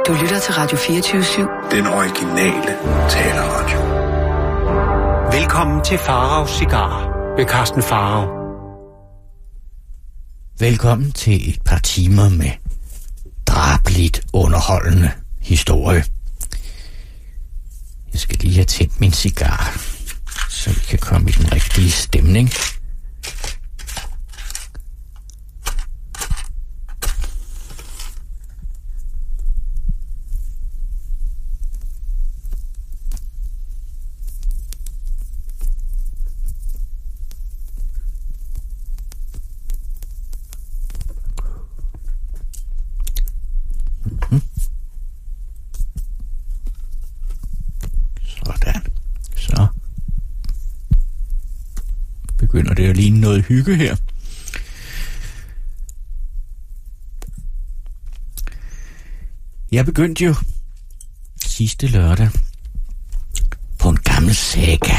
Du lytter til Radio 24/7. Den originale taleradio. Velkommen til Faraos Cigarer ved Carsten Farao. Velkommen til et par timer med drabeligt underholdende historie. Jeg skal lige have tændt min cigar, så vi kan komme i den rigtige stemning. Sådan. Så begynder det at ligne noget hygge her. Jeg begyndte jo sidste lørdag på en gammel saga.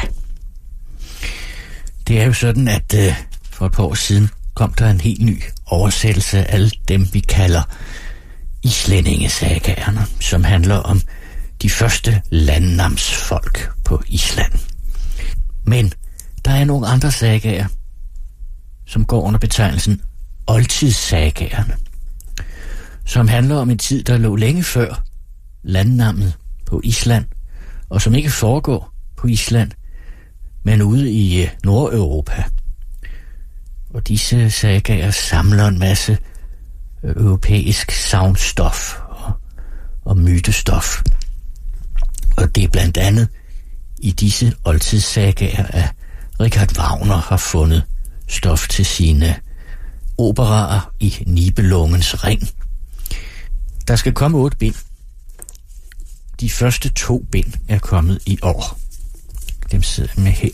Det er jo sådan, at for et par år siden kom der en helt ny oversættelse af alle dem, vi kalder islændingesagaerne, som handler om de første landnamsfolk på Island. Men der er nogle andre sagaer, som går under betegnelsen oldtidssagaerne, som handler om en tid, der lå længe før landnammet på Island, og som ikke foregår på Island, men ude i Nordeuropa. Og disse sagaer samler en masse europæisk sagnstof og mytestof. Og det er blandt andet i disse oldtidssagaer, at Richard Wagner har fundet stof til sine operaer i Nibelungens Ring. Der skal komme 8 bind. De første 2 bind er kommet i år. Dem sidder jeg med her.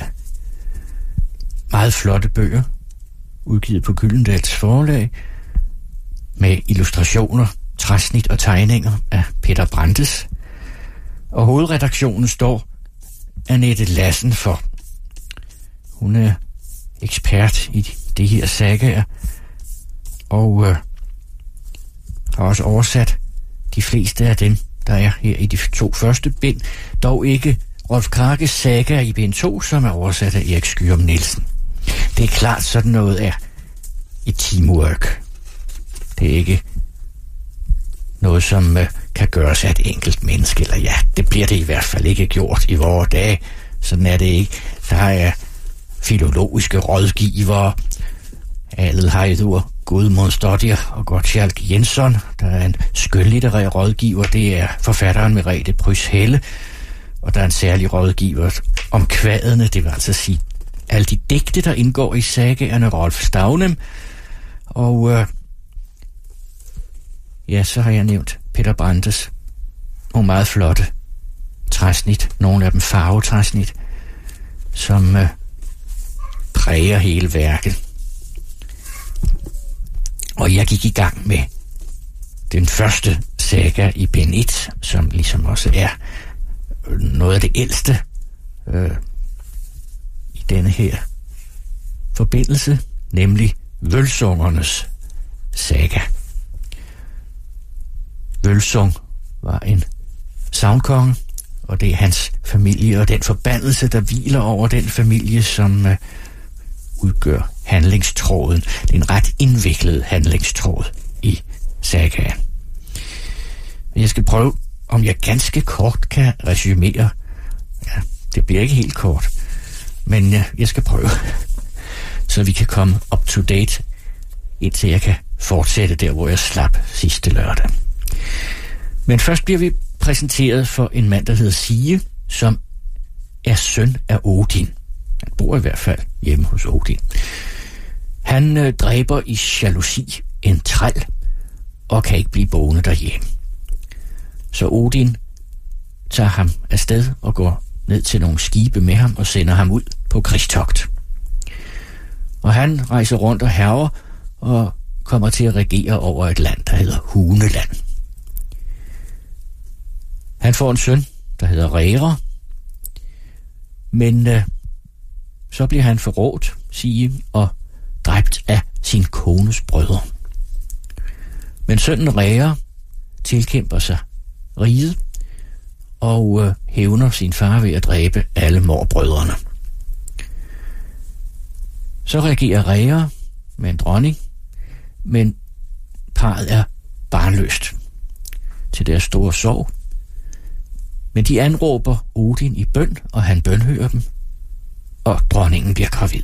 Meget flotte bøger, udgivet på Gyldendals Forlag, med illustrationer, træsnit og tegninger af Peter Brandes. Og hovedredaktionen står Annette Lassen for. Hun er ekspert i det her sagaer, og har også oversat de fleste af dem, der er her i de 2 første bind. Dog ikke Rolf Krakes saga i bind 2, som er oversat af Erik Skyum Nielsen. Det er klart, sådan noget er et teamwork. Det er ikke noget, som kan gøres af et enkelt menneske, eller ja, det bliver det i hvert fald ikke gjort i vore dage. Sådan er det ikke. Der er filologiske rådgivere, Adelheidur Gudmundsdottir og Gottschalk Jensson. Der er en skønlitterær rådgiver, det er forfatteren Merete Pryds Helle. Og der er en særlig rådgiver om kvadene, det vil altså sige alle de digte, der indgår i sagaerne, Rolf Stavnem. Og ja, så har jeg nævnt Peter Brandes. Nogle meget flotte træsnit, nogle af dem farvetræsnit, som præger hele værket. Og jeg gik i gang med den første saga i bind 1, som ligesom også er noget af det ældste i denne her forbindelse, nemlig Vølsungernes saga. Vølsung var en sagnkonge, og det er hans familie og den forbandelse, der hviler over den familie, som udgør handlingstråden. Det er en ret indviklet handlingstråd i sagaen. Jeg skal prøve, om jeg ganske kort kan resumere. Ja, det bliver ikke helt kort, men jeg skal prøve, så vi kan komme up to date, indtil jeg kan fortsætte der, hvor jeg slap sidste lørdag. Men først bliver vi præsenteret for en mand, der hedder Sige, som er søn af Odin. Han bor i hvert fald hjemme hos Odin. Han dræber i jalousi en træl og kan ikke blive boende derhjemme. Så Odin tager ham afsted og går ned til nogle skibe med ham og sender ham ud på krigstogt. Og han rejser rundt og hærger og kommer til at regere over et land, der hedder Huneland. Han får en søn, der hedder Rera, men så bliver han forrådt, Sige, og dræbt af sin kones brødre. Men sønnen Rera tilkæmper sig riget og hævner sin far ved at dræbe alle morbrødrene. Så regerer Rea med en dronning, men parret er barnløst til deres store sorg. Men de anråber Odin i bøn, og han bønhører dem, og dronningen bliver gravid.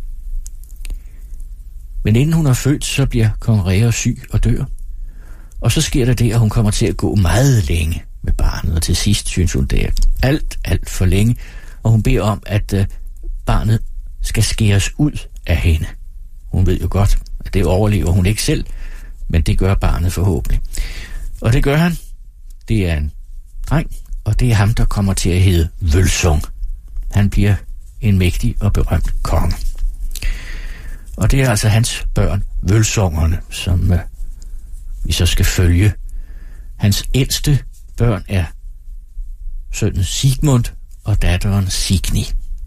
Men inden hun er født, så bliver kong Rea syg og dør. Og så sker der det, at hun kommer til at gå meget længe med barnet, og til sidst synes hun, det er alt for længe, og hun beder om, at barnet skal skæres ud af hende. Hun ved jo godt, at det overlever hun ikke selv, men det gør barnet forhåbentlig. Og det gør han. Det er en dreng, og det er ham, der kommer til at hedde Vølsung. Han bliver en mægtig og berømt konge. Og det er altså hans børn, Vølsungerne, som vi så skal følge. Hans ældste børn er sønnen Sigmund og datteren Signy.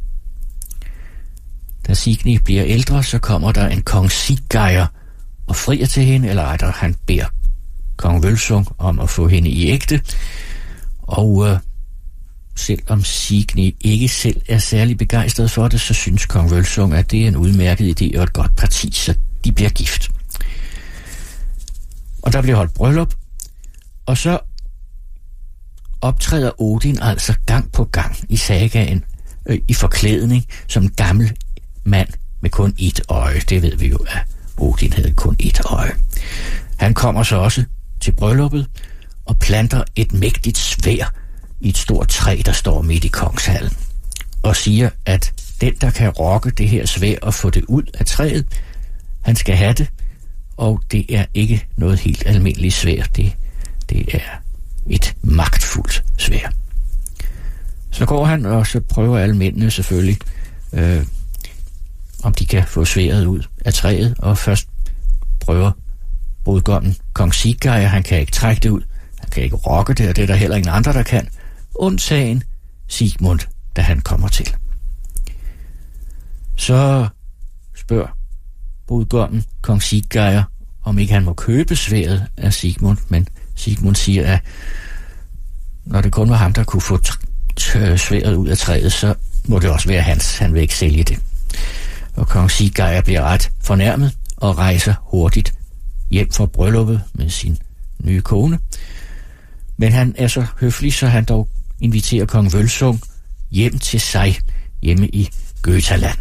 Da Signy bliver ældre, så kommer der en kong Siggeir og frier til hende, eller rettere, han beder kong Vølsung om at få hende i ægte. Og selvom Signy ikke selv er særlig begejstret for det, så synes kong Vølsung, at det er en udmærket idé og et godt parti, så de bliver gift. Og der bliver holdt bryllup, og så optræder Odin altså gang på gang i sagaen i forklædning som en gammel mand med kun et øje. Det ved vi jo, at Odin havde kun et øje. Han kommer så også til brylluppet og planter et mægtigt sværd i et stort træ, der står midt i kongshallen, og siger, at den, der kan rokke det her sværd og få det ud af træet, han skal have det, og det er ikke noget helt almindeligt sværd. Det er et magtfuldt sværd. Så går han, og så prøver alle mændene selvfølgelig, om de kan få sværdet ud af træet, og først prøver brudgommen kong Siggeir, han kan ikke trække det ud, han kan ikke rokke det, og det er der heller ingen andre, der kan, undtagen Sigmund, da han kommer til. Så spørger brudgommen kong Siggeir, om ikke han må købe sværdet af Sigmund, men Sigmund siger, at når det kun var ham, der kunne få sværdet ud af træet, så må det også være hans. Han vil ikke sælge det. Og kong Siggeir bliver ret fornærmet og rejser hurtigt hjem fra brylluppet med sin nye kone. Men han er så høflig, så han dog inviterer kong Vølsung hjem til sig, hjemme i Götaland.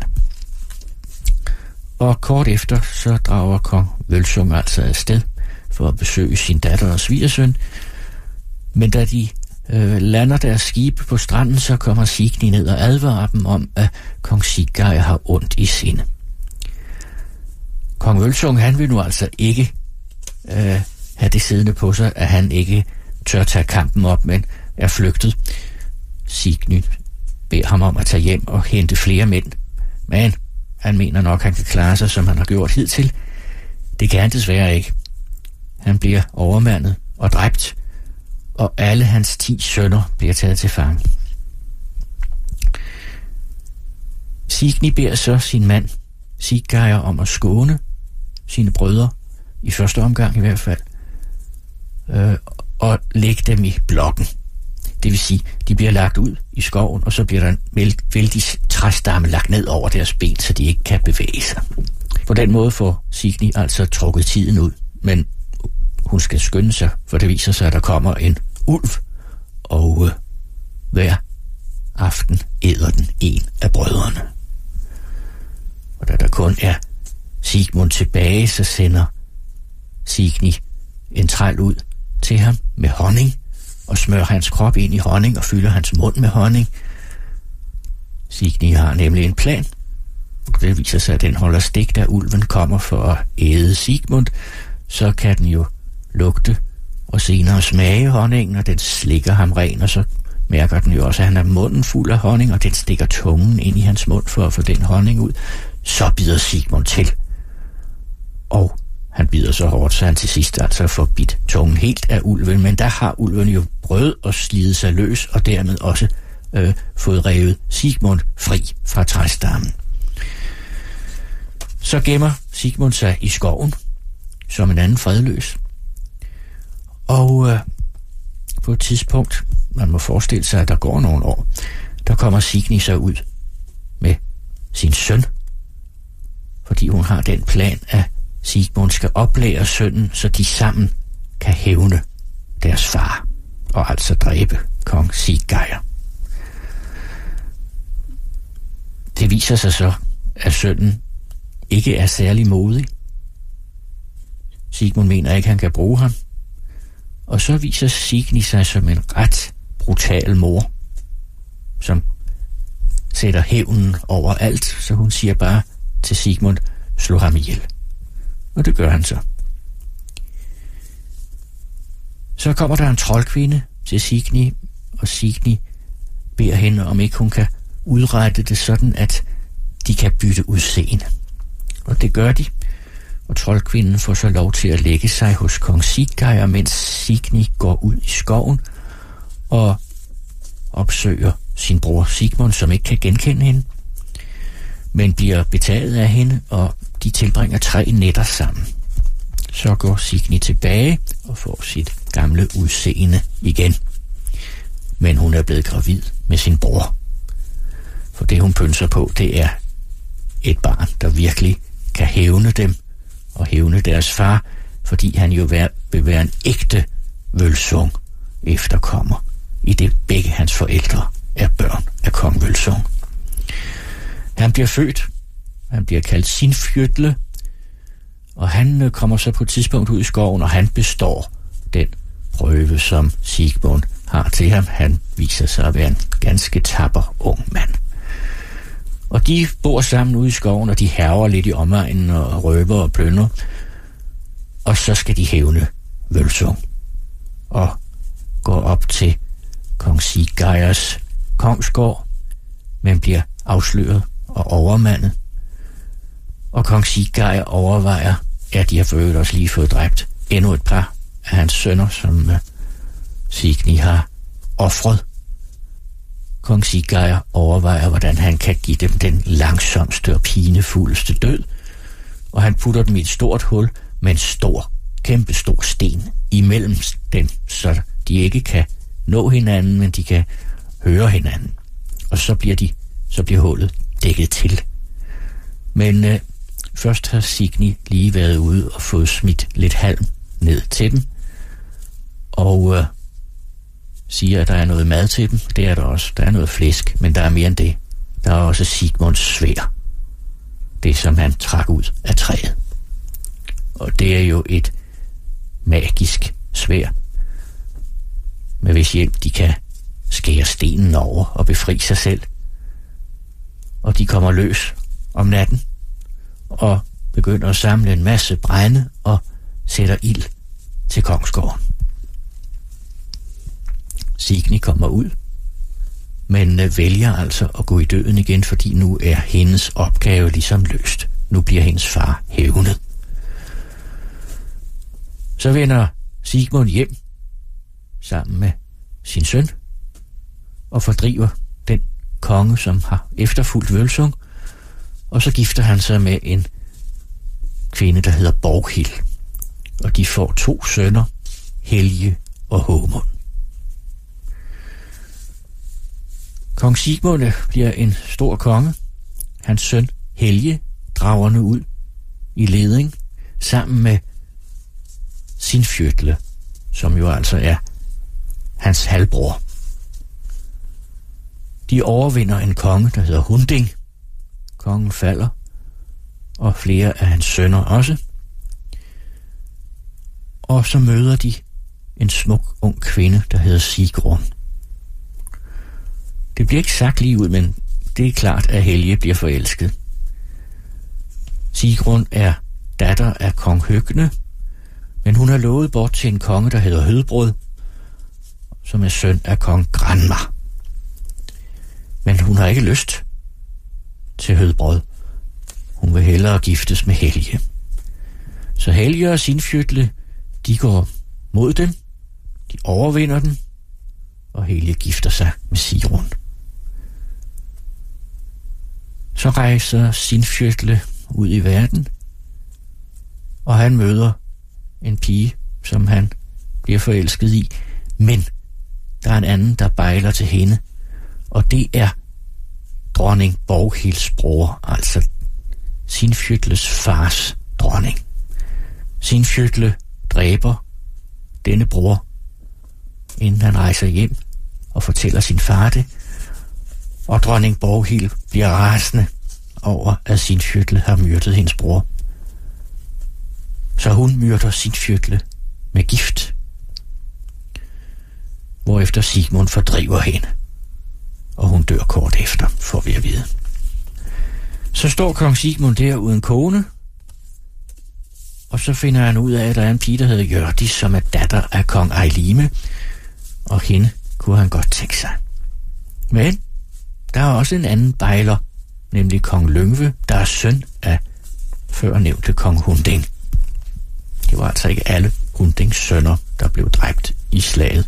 Og kort efter, så drager kong Vølsung altså afsted for at besøge sin datter og svigersøn. Men da de lander deres skib på stranden, så kommer Signy ned og advarer dem om, at kong Siggeir har ondt i sinde. Kong Vølsung, han vil nu altså ikke have det siddende på sig, at han ikke tør tage kampen op, men er flygtet. Signy beder ham om at tage hjem og hente flere mænd, men han mener nok, han kan klare sig, som han har gjort hidtil. Det kan han desværre ikke. Han bliver overmandet og dræbt, og alle hans 10 sønner bliver taget til fange. Signy beder så sin mand Siggeir om at skåne sine brødre, i første omgang i hvert fald, og lægge dem i blokken. Det vil sige, de bliver lagt ud i skoven, og så bliver der en vældig træstamme lagt ned over deres ben, så de ikke kan bevæge sig. På den måde får Signy altså trukket tiden ud, men hun skal skynde sig, for det viser sig, at der kommer en ulv, og hver aften æder den en af brødrene. Og da der kun er Sigmund tilbage, så sender Signy en træl ud til ham med honning, og smører hans krop ind i honning og fylder hans mund med honning. Signy har nemlig en plan. Det viser sig, at den holder stik, da ulven kommer for at æde Sigmund. Så kan den jo lugte og senere smage honningen, og den slikker ham ren, og så mærker den jo også, at han er munden fuld af honning, og den stikker tungen ind i hans mund for at få den honning ud. Så bider Sigmund til, og han bider så hårdt, så han til sidst altså får bidt tungen helt af ulven, men der har ulven jo prøvet at slide sig løs, og dermed også fået revet Sigmund fri fra træstammen. Så gemmer Sigmund sig i skoven, som en anden fredløs. Og på et tidspunkt, man må forestille sig, at der går nogle år, der kommer Signy så ud med sin søn, fordi hun har den plan, at Sigmund skal oplære sønnen, så de sammen kan hævne deres far, og altså dræbe kong Siggeir. Det viser sig så, at sønnen ikke er særlig modig. Sigmund mener ikke, han kan bruge ham. Og så viser Signy sig som en ret brutal mor, som sætter hævnen over alt, så hun siger bare til Sigmund, slå ham ihjel. Og det gør han så. Så kommer der en troldkvinde til Signy, og Signy beder hende, om ikke hun kan udrette det sådan, at de kan bytte udseende. Og det gør de, og troldkvinden får så lov til at lægge sig hos kong Siggeir, mens Signy går ud i skoven og opsøger sin bror Sigmund, som ikke kan genkende hende, men bliver betaget af hende, og de tilbringer 3 nætter sammen. Så går Signy tilbage og får sit gamle udseende igen. Men hun er blevet gravid med sin bror. For det, hun pynser på, det er et barn, der virkelig kan hævne dem og hævne deres far, fordi han jo vil være en ægte Vølsung efterkommer, i det begge hans forældre er børn af kong Vølsung. Han bliver født, han bliver kaldt Sinfjøtle, og han kommer så på et tidspunkt ud i skoven, og han består den prøve, som Sigmund har til ham. Han viser sig at være en ganske tapper ung mand. Og de bor sammen ude i skoven, og de hærger lidt i omegnen og røver og plyndrer. Og så skal de hævne Vølsung og går op til kong Siggeirs kongsgård, men bliver afsløret og overmandet. Og kong Siggeir overvejer, at de har for øvrigt også lige fået dræbt endnu et par af hans sønner, som Signy har ofret. Kong Siggeir overvejer, hvordan han kan give dem den langsomste og pinefuldeste død, og han putter dem i et stort hul med en kæmpestor sten imellem dem, så de ikke kan nå hinanden, men de kan høre hinanden. Og så bliver hullet dækket til. Men først har Signy lige været ude og fået smidt lidt halm ned til dem, og siger, at der er noget mad til dem. Det er der også. Der er noget flæsk, men der er mere end det. Der er også Sigmunds sværd. Det, som han trak ud af træet. Og det er jo et magisk sværd, med hvis hjælp de kan skære stenen over og befri sig selv. Og de kommer løs om natten og begynder at samle en masse brænde og sætter ild til kongsgården. Signy kommer ud, men vælger altså at gå i døden igen, fordi nu er hendes opgave ligesom løst. Nu bliver hendes far hævnet. Så vender Sigmund hjem sammen med sin søn og fordriver den konge, som har efterfulgt Vølsung, og så gifter han sig med en kvinde, der hedder Borghild. Og de får 2 sønner, Helge og Håmund. Kong Sigmund bliver en stor konge. Hans søn Helge drager nu ud i leding sammen med Sinfjøtle, som jo altså er hans halvbror. De overvinder en konge, der hedder Hunding. Kongen falder, og flere af hans sønner også. Og så møder de en smuk ung kvinde, der hedder Sigrun. Det bliver ikke sagt lige ud, men det er klart, at Helge bliver forelsket. Sigrun er datter af kong Høgne, men hun er lovet bort til en konge, der hedder Hødbrod, som er søn af kong Granmar. Men hun har ikke lyst til Hødbrod. Hun vil hellere giftes med Helge. Så Helge og Sinfjøtle, de går mod dem, de overvinder den, og Helge gifter sig med Sigrun. Så rejser Sinfjøtle ud i verden, og han møder en pige, som han bliver forelsket i, men der er en anden, der bejler til hende, og det er dronning Borghilds bror, altså Sinfjotles fars dronning. Sinfjotle dræber denne bror, inden han rejser hjem og fortæller sin far det, og dronning Borghild bliver rasende over, at Sinfjotle har myrdet hendes bror. Så hun myrder Sinfjotle med gift, hvorefter Sigmund fordriver hende, og hun dør kort efter, får vi at vide. Så står kong Sigmund der uden kone, og så finder han ud af, at der er en pige, der hedder Hjørdis, som er datter af kong Eylime, og hende kunne han godt tænke sig. Men der er også en anden bejler, nemlig kong Lyngve, der er søn af førnævnte kong Hunding. Det var altså ikke alle Hundings sønner, der blev dræbt i slaget.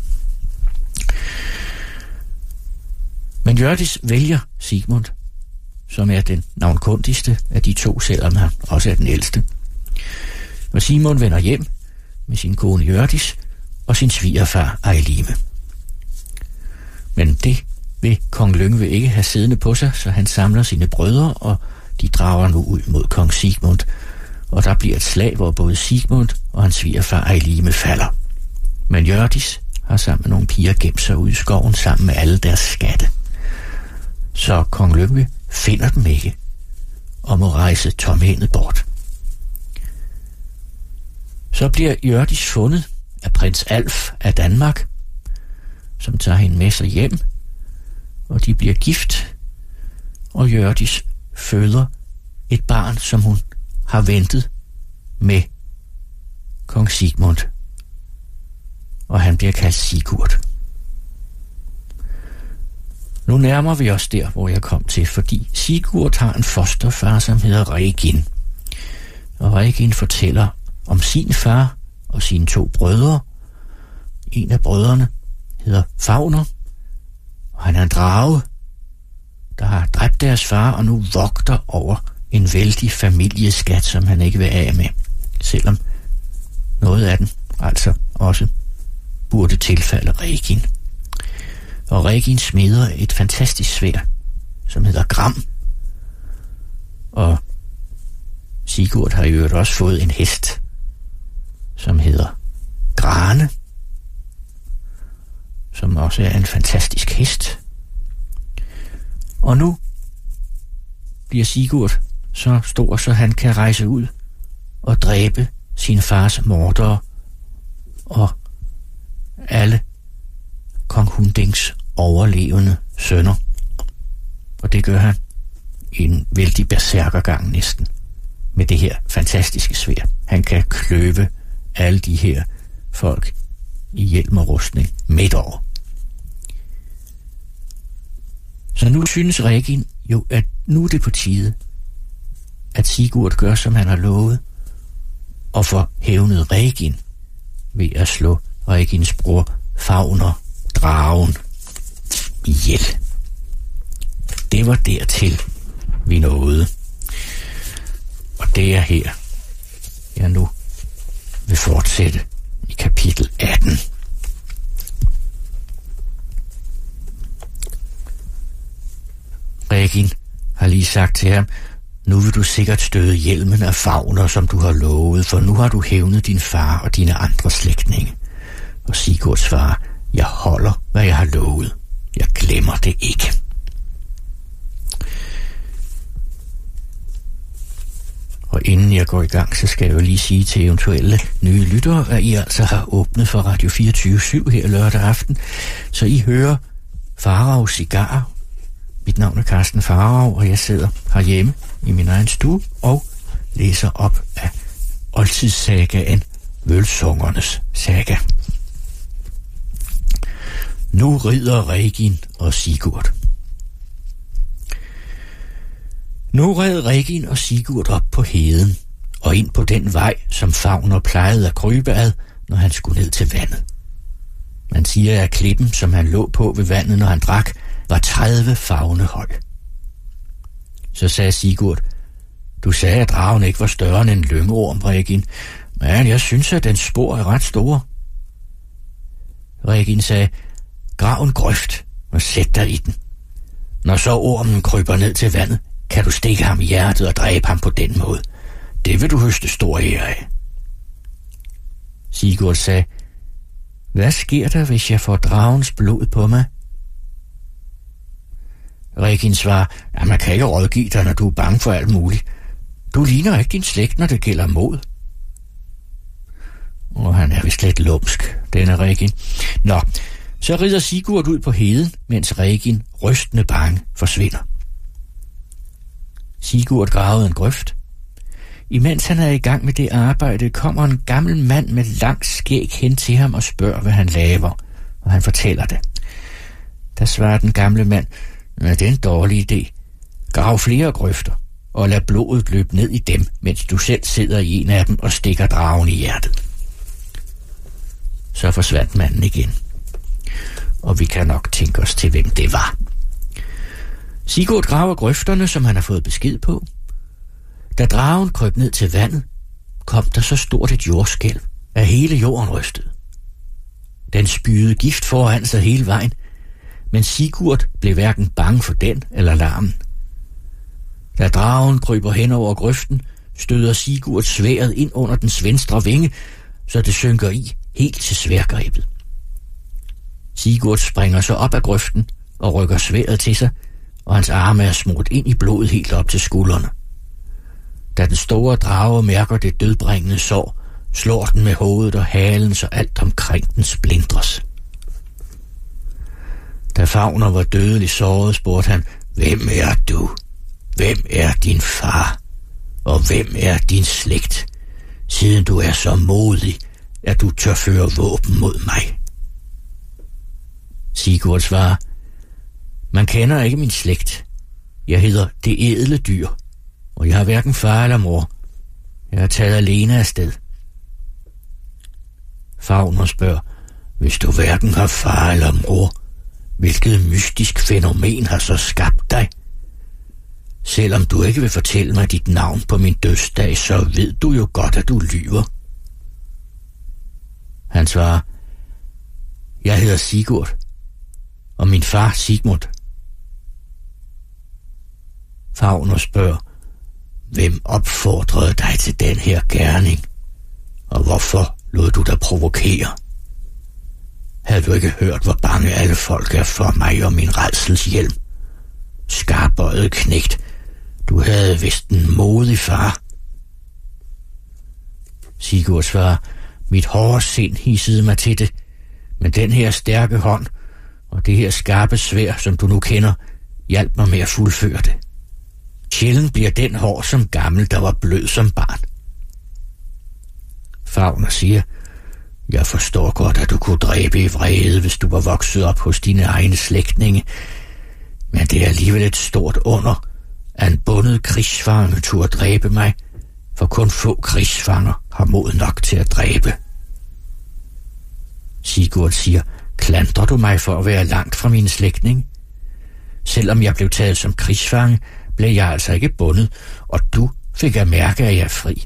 Men Hjørdis vælger Sigmund, som er den navnkundigste af de to, selvom han også er den ældste. Og Sigmund vender hjem med sin kone Hjørdis og sin svigerfar Eylime. Men det vil kong Lyngve ikke have siddende på sig, så han samler sine brødre, og de drager nu ud mod kong Sigmund. Og der bliver et slag, hvor både Sigmund og hans svigerfar Eylime falder. Men Hjørdis har sammen med nogle piger gemt sig ude i skoven sammen med alle deres skatte. Så kong Lyngve finder dem ikke og må rejse tomhændet bort. Så bliver Hjørdis fundet af prins Alf af Danmark, som tager hende med sig hjem, og de bliver gift, og Hjørdis føder et barn, som hun har ventet med kong Sigmund, og han bliver kaldt Sigurd. Nu nærmer vi os der, hvor jeg kom til, fordi Sigurd har en fosterfar, som hedder Regin. Og Regin fortæller om sin far og sine to brødre. En af brødrene hedder Fagner, og han er en drage, der har dræbt deres far og nu vogter over en vældig familieskat, som han ikke vil af med, selvom noget af den altså også burde tilfalde Regin. Og Regin smeder et fantastisk sværd, som hedder Gram. Og Sigurd har i øvrigt også fået en hest, som hedder Grane, som også er en fantastisk hest. Og nu bliver Sigurd så stor, så han kan rejse ud og dræbe sin fars mordere og alle kong Hundings overlevende sønner. Og det gør han i en vældig berserkergang næsten, med det her fantastiske sværd. Han kan kløve alle de her folk i hjelm og rustning midt over. Så nu synes Regin jo, at nu er det på tide, at Sigurd gør, som han har lovet, og får hævnet Regin ved at slå Regins bror Fagner, dragen, ihjel. Det var dertil, vi nåede. Og det er her, jeg nu vil fortsætte i kapitel 18. Regin har lige sagt til ham, nu vil du sikkert støde hjelmen af Fagner, som du har lovet, for nu har du hævnet din far og dine andre slægtninge. Og Sigurd svarer, jeg holder, hvad jeg har lovet. Jeg glemmer det ikke. Og inden jeg går i gang, så skal jeg jo lige sige til eventuelle nye lyttere, at I altså har åbnet for Radio 24/7 her lørdag aften, så I hører Farag Cigar. Mit navn er Carsten Farag, og jeg sidder herhjemme i min egen stue og læser op af oldtidssagaen Vølsungernes saga. Nu rider Regin og Sigurd. Nu red Regin og Sigurd op på heden og ind på den vej, som Fagner plejede at krybe ad, når han skulle ned til vandet. Man siger, at klippen, som han lå på ved vandet, når han drak, var 30 favne høj. Så sagde Sigurd, du sagde, at dragen ikke var større end en lyngeorm, Regin, men jeg synes, at dens spor er ret store. Regin sagde, grav en grøft og sæt dig i den. Når så ormen kryber ned til vandet, kan du stikke ham i hjertet og dræbe ham på den måde. Det vil du høste stor ære af. Sigurd sagde, hvad sker der, hvis jeg får dragens blod på mig? Regin svarer, at man kan ikke rådgive dig, når du er bange for alt muligt. Du ligner ikke din slægt, når det gælder mod. Og han er vist lidt lumsk, denne Regin. Nå, så rider Sigurd ud på heden, mens Regin, rystende bange, forsvinder. Sigurd gravede en grøft. Imens han er i gang med det arbejde, kommer en gammel mand med langt skæg hen til ham og spørger, hvad han laver, og han fortæller det. Der svarer den gamle mand, det er en dårlig idé. Grav flere grøfter, og lad blodet løbe ned i dem, mens du selv sidder i en af dem og stikker dragen i hjertet. Så forsvandt manden igen, og vi kan nok tænke os til, hvem det var. Sigurd graver grøfterne, som han har fået besked på. Da dragen krøb ned til vandet, kom der så stort et jordskælv, at hele jorden rystede. Den spydede gift foran sig hele vejen, men Sigurd blev hverken bange for den eller larmen. Da dragen kryber hen over grøften, støder Sigurd sværdet ind under dens venstre vinge, så det synker i helt til sværdgrebet. Sigurd springer så op af grøften og rykker sværdet til sig, og hans arme er smurt ind i blodet helt op til skuldrene. Da den store drage mærker det dødbringende sår, slår den med hovedet og halen, så alt omkring den splindres. Da Fagner var dødelig såret, spurgte han, hvem er du? Hvem er din far? Og hvem er din slægt, siden du er så modig, at du tør føre våben mod mig? Sigurd svarer, man kender ikke min slægt. Jeg hedder Det Ædle Dyr, og jeg har hverken far eller mor. Jeg har taget alene afsted. Fagner spørger, hvis du hverken har far eller mor, hvilket mystisk fænomen har så skabt dig? Selvom du ikke vil fortælle mig dit navn på min dødsdag, så ved du jo godt, at du lyver. Han svarer, jeg hedder Sigurd, og min far Sigmund. Fagner spørger, hvem opfordrede dig til den her gerning, og hvorfor lod du dig provokere? Havde du ikke hørt, hvor bange alle folk er for mig og min rædselshjelm? Skarpøjet knægt, du havde vist en modig far. Sigurd svarer, mit hårde sind hissede mig til det, men den her stærke hånd og det her skarpe sværd, som du nu kender, hjalp mig med at fuldføre det. Sjældent bliver den hård som gammel, der var blød som barn. Fagner siger, jeg forstår godt, at du kunne dræbe i vrede, hvis du var vokset op hos dine egne slægtninge, men det er alligevel et stort under, at en bundet krigsfange turde dræbe mig, for kun få krigsfanger har mod nok til at dræbe. Sigurd siger, klandrer du mig for at være langt fra mine slægtninge? Selvom jeg blev taget som krigsfange, blev jeg altså ikke bundet, og du fik at mærke, at jeg er fri.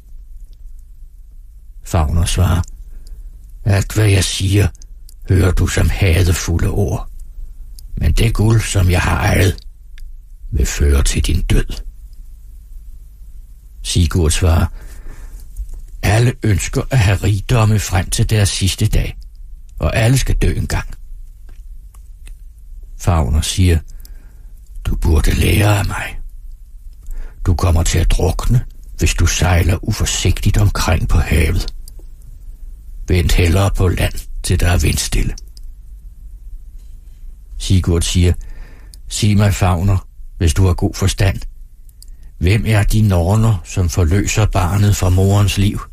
Fagner svarer, alt hvad jeg siger, hører du som hadefulde ord, men det guld, som jeg har ejet, vil føre til din død. Sigurd svarer, alle ønsker at have rigdomme frem til deres sidste dag, og alle skal dø engang. Fagner siger, du burde lære af mig. Du kommer til at drukne, hvis du sejler uforsigtigt omkring på havet. Vent hellere på land, til der er vindstille. Sigurd siger, sig mig, Fagner, hvis du har god forstand. Hvem er de norner, som forløser barnet fra morens liv?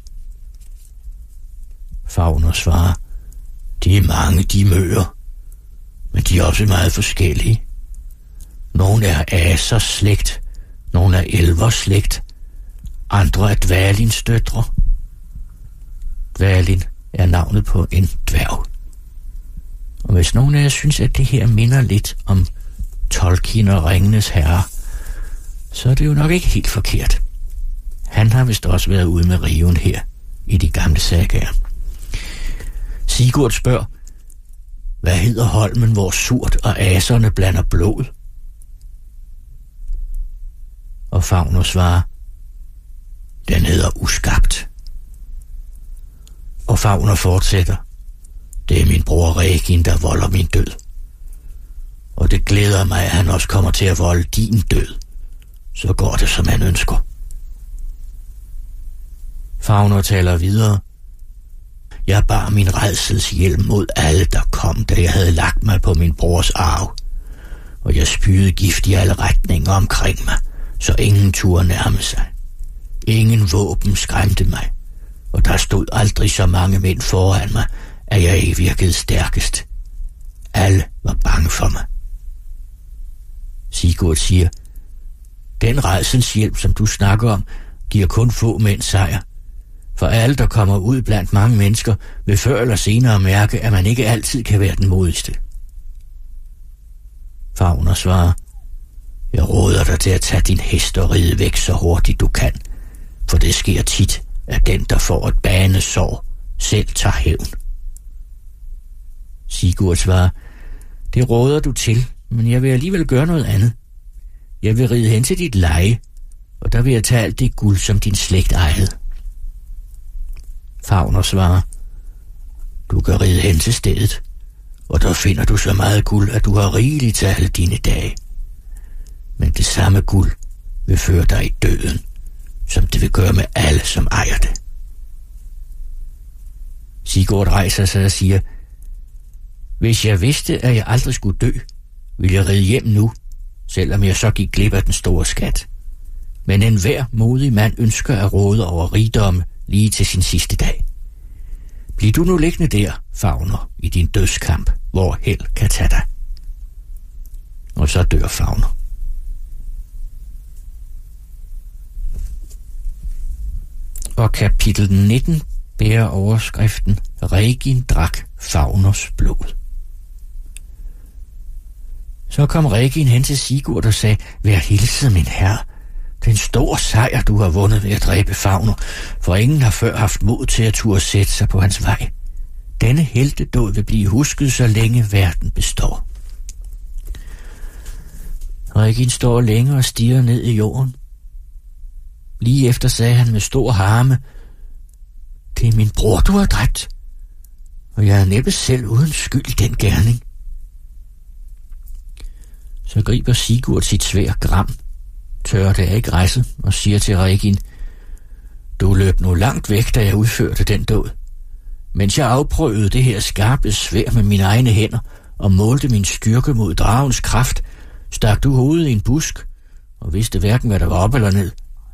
Fagner svarer, de er mange, de møer, men de er også meget forskellige. Nogle er asers slægt, nogle er elvers slægt, andre er Dvalins døtre. Dvalin er navnet på en dværg. Og hvis nogen af jer synes, at det her minder lidt om Tolkien og Ringenes Herre, så er det jo nok ikke helt forkert. Han har vist også været ude med riven her i de gamle sagaer. Sigurd spørger, hvad hedder holmen, hvor surt og aserne blander blod? Og Fauner svarer, den hedder Uskabt. Og Fauner fortsætter, det er min bror Regin, der volder min død. Og det glæder mig, at han også kommer til at volde din død. Så går det, som han ønsker. Fauner taler videre. Jeg bar min rædselshjelm mod alle, der kom, da jeg havde lagt mig på min brors arv. Og jeg spydede gift i alle retninger omkring mig, så ingen turde nærme sig. Ingen våben skræmte mig, og der stod aldrig så mange mænd foran mig, at jeg ikke virkede stærkest. Alle var bange for mig. Sigurd siger, den rædselshjelm, som du snakker om, giver kun få mænd sejr. For alle, der kommer ud blandt mange mennesker, vil før eller senere mærke, at man ikke altid kan være den modigste. Fauner svarer, jeg råder dig til at tage din hest og ride væk så hurtigt du kan, for det sker tit, at den, der får et banesår, selv tager hævn. Sigurd svarer, det råder du til, men jeg vil alligevel gøre noget andet. Jeg vil ride hen til dit leje, og der vil jeg tage alt det guld, som din slægt ejede. Fauner svarer, du kan ride hen til stedet, og der finder du så meget guld, at du har rigeligt til alle dine dage. Men det samme guld vil føre dig i døden, som det vil gøre med alle, som ejer det. Sigurd rejser sig og siger, hvis jeg vidste, at jeg aldrig skulle dø, ville jeg ride hjem nu, selvom jeg så gik glip af den store skat. Men enhver modig mand ønsker at råde over rigdomme lige til sin sidste dag. Bliv du nu liggende der, Fauner, i din dødskamp, hvor held kan tage dig. Og så dør Fauner. Og kapitel 19 bærer overskriften Regin drak Fauners blod. Så kom Regin hen til Sigurd og sagde, vær hilset, min herre. Det er en stor sejr, du har vundet ved at dræbe Fauner, for ingen har før haft mod til at turde sætte sig på hans vej. Denne heltedåd vil blive husket, så længe verden består. Regin står længe og stirrer ned i jorden. Lige efter sagde han med stor harme, det er min bror, du har dræbt, og jeg er næppe selv uden skyld i den gerning. Så griber Sigurd sit sværd Gram, tørrer det af græsset og siger til Regin, du løb nu langt væk, da jeg udførte den dåd. Mens jeg afprøvede det her skarpe sværd med mine egne hænder og målte min styrke mod dragens kraft, stak du hovedet i en busk og vidste hverken, hvad der var op eller ned.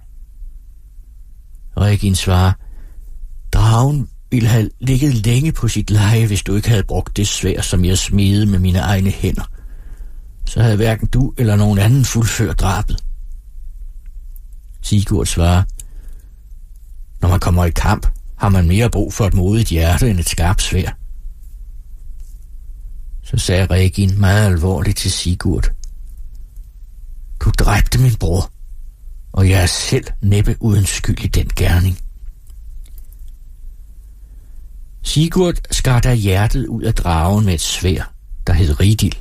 Regin svarer, dragen ville have ligget længe på sit leje, hvis du ikke havde brugt det sværd, som jeg smedede med mine egne hænder. Så havde hverken du eller nogen anden fuldført drabet. Sigurd svarer, når man kommer i kamp, har man mere brug for et modigt hjerte end et skarpt sværd. Så sagde Regin meget alvorligt til Sigurd, du dræbte min bror, og jeg er selv næppe uden skyld i den gerning. Sigurd skar da hjertet ud af dragen med et sværd, der hed Ridil.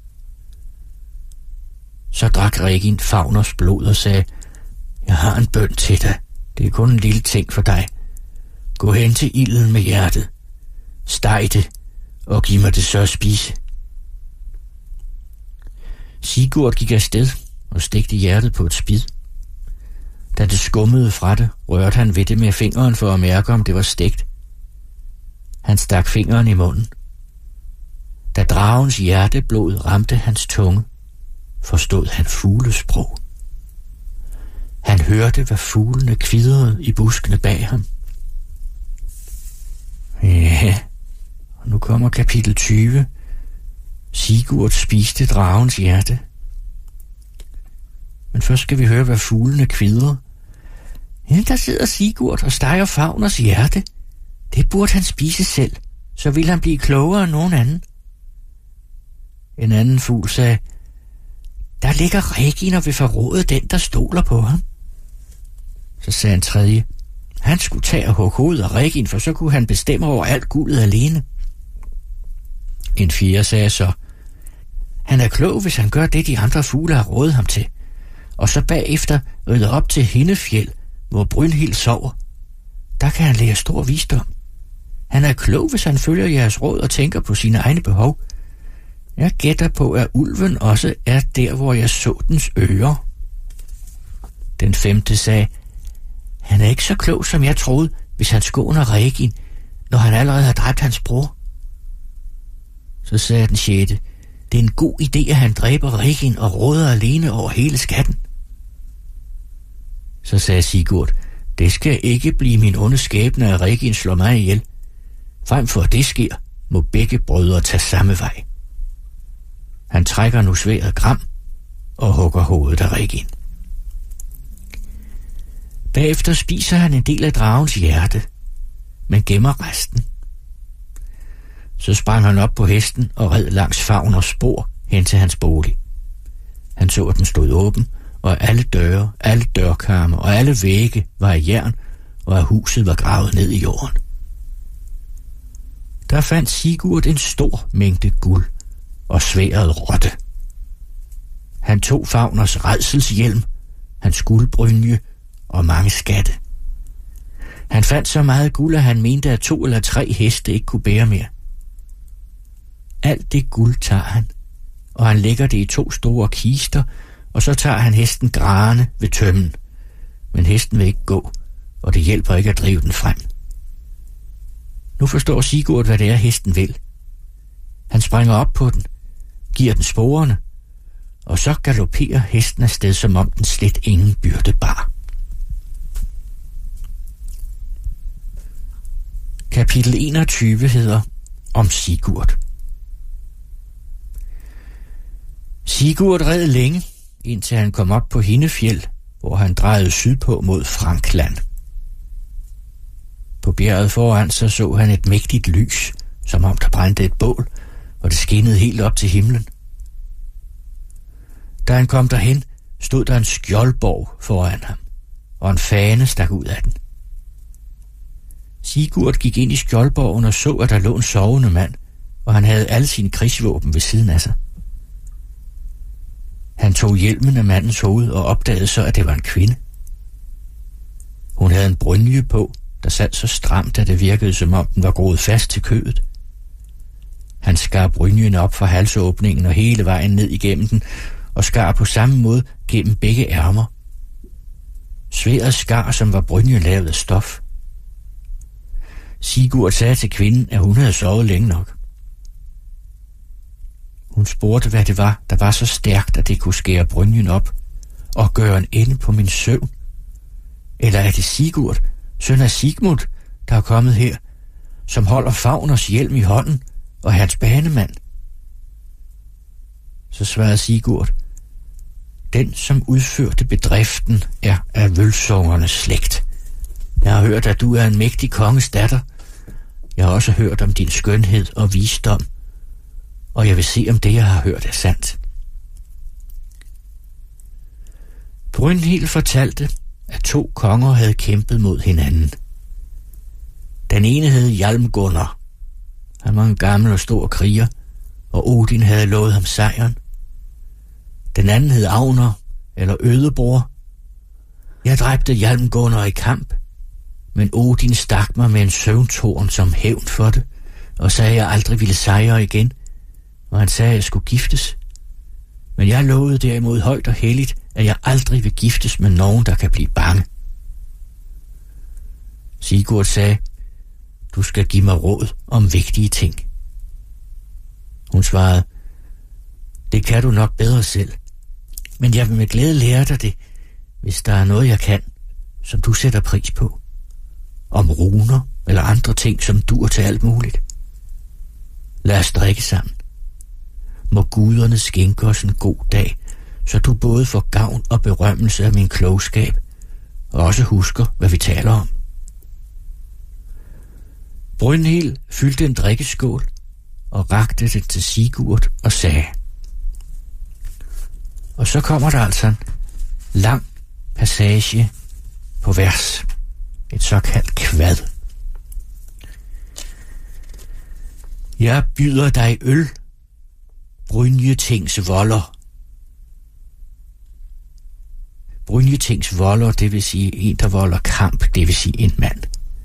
Så drak Regin Fauners blod og sagde, jeg har en bøn til dig. Det er kun en lille ting for dig. Gå hen til ilden med hjertet. Steg det, og giv mig det så at spise. Sigurd gik afsted og stegte hjertet på et spid. Da det skummede fra det, rørte han ved det med fingeren for at mærke, om det var stegt. Han stak fingeren i munden. Da dragens hjerteblod ramte hans tunge, forstod han fuglesprog. Han hørte, hvad fuglene kvidrede i buskene bag ham. Ja, og nu kommer kapitel 20. Sigurd spiste dragens hjerte. Men først skal vi høre, hvad fuglene kvidrer. Ja, der sidder Sigurd og steger Fauners hjerte. Det burde han spise selv, så ville han blive klogere end nogen anden. En anden fugl sagde, der ligger Regin og vil forråde den, der stoler på ham. Så sagde en tredje, han skulle tage og hugge hovedet af Regin, for så kunne han bestemme over alt guldet alene. En fjerde sagde så: han er klog, hvis han gør det, de andre fugle har rådet ham til, og så bagefter rider op til Hindefjeld, hvor Brynhild sover. Der kan han lære stor visdom. Han er klog, hvis han følger jeres råd og tænker på sine egne behov. Jeg gætter på, at ulven også er der, hvor jeg så dens ører. Den femte sagde: han er ikke så klog, som jeg troede, hvis han skåner Regin, når han allerede har dræbt hans bror. Så sagde den sjette: det er en god idé, at han dræber Regin og råder alene over hele skatten. Så sagde Sigurd: det skal ikke blive min onde skæbne, at Regin slår mig ihjel. Frem for at det sker, må begge brødre tage samme vej. Han trækker nu sværdet Gram og hugger hovedet af Regin. Bagefter spiser han en del af dragens hjerte, men gemmer resten. Så sprang han op på hesten og red langs Fagners spor hen til hans bolig. Han så, at den stod åben, og alle døre, alle dørkarme og alle vægge var af jern, og at huset var gravet ned i jorden. Der fandt Sigurd en stor mængde guld og sværdet rotte. Han tog Fagners rædselshjelm, hans guldbrynje og mange skatte. Han fandt så meget guld, at han mente, at 2 eller 3 heste ikke kunne bære mere. Alt det guld tager han, og han lægger det i 2 store kister, og så tager han hesten Grane ved tømmen. Men hesten vil ikke gå, og det hjælper ikke at drive den frem. Nu forstår Sigurd, hvad det er, hesten vil. Han springer op på den, giver den sporene, og så galopperer hesten afsted, som om den slet ingen byrde bar. Kapitel 21 hedder Om Sigurd. Sigurd red længe, indtil han kom op på Hindefjeld, hvor han drejede sydpå mod Frankland. På bjerget foran sig så han et mægtigt lys, som om der brændte et bål, og det skinnede helt op til himlen. Da han kom derhen, stod der en skjoldborg foran ham, og en fane stak ud af den. Sigurd gik ind i skjoldborgen og så, at der lå en sovende mand, og han havde alle sine krigsvåben ved siden af sig. Han tog hjelmen af mandens hoved og opdagede så, at det var en kvinde. Hun havde en brynje på, der sad så stramt, at det virkede, som om den var groet fast til kødet. Han skar brynjen op fra halsåbningen og hele vejen ned igennem den, og skar på samme måde gennem begge ærmer. Sværdet skar, som var brynjen lavet af stof. Sigurd sagde til kvinden, at hun havde sovet længe nok. Hun spurgte, hvad det var, der var så stærkt, at det kunne skære brynjen op og gøre en ende på min søvn. Eller er det Sigurd, søn af Sigmund, der er kommet her, som holder Fagners hjelm i hånden og er hans banemand? Så svarede Sigurd: den, som udførte bedriften, er af Vølsungernes slægt. Jeg har hørt, at du er en mægtig konges datter. Jeg har også hørt om din skønhed og visdom, og jeg vil se, om det, jeg har hørt, er sandt. Brynhild fortalte, at 2 konger havde kæmpet mod hinanden. Den ene hed Hjalmgunnar. Han var en gammel og stor kriger, og Odin havde lovet ham sejren. Den anden hed Agner, eller Ødebror. Jeg dræbte Hjalmgunnar i kamp, men Odin stak mig med en søvntorn som hævn for det, og sagde, at jeg aldrig ville sejre igen, og han sagde, at jeg skulle giftes. Men jeg lovede derimod højt og helligt, at jeg aldrig vil giftes med nogen, der kan blive bange. Sigurd sagde: du skal give mig råd om vigtige ting. Hun svarede: det kan du nok bedre selv, men jeg vil med glæde lære dig det, hvis der er noget, jeg kan, som du sætter pris på. Om runer eller andre ting, som duer til alt muligt. Lad os drikke sammen. Må guderne skænke os en god dag, så du både får gavn og berømmelse af min klogskab, og også husker, hvad vi taler om. Brynhild fyldte en drikkeskål og rakte det til Sigurd og sagde. Og så kommer der altså en lang passage på vers, et såkaldt kvad. Jeg byder dig øl, Brynjetings volder. Brynjetings volder, det vil sige en, der volder kamp, det vil sige en mand.